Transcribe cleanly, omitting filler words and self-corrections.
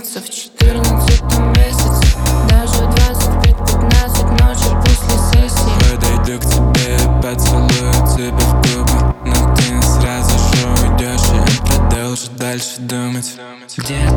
14 в 14 месяце, даже 25-15 ночи после сессии. Подойду к тебе и поцелую тебя в губы, но ты сразу же уйдешь, и я продолжу дальше думать. Где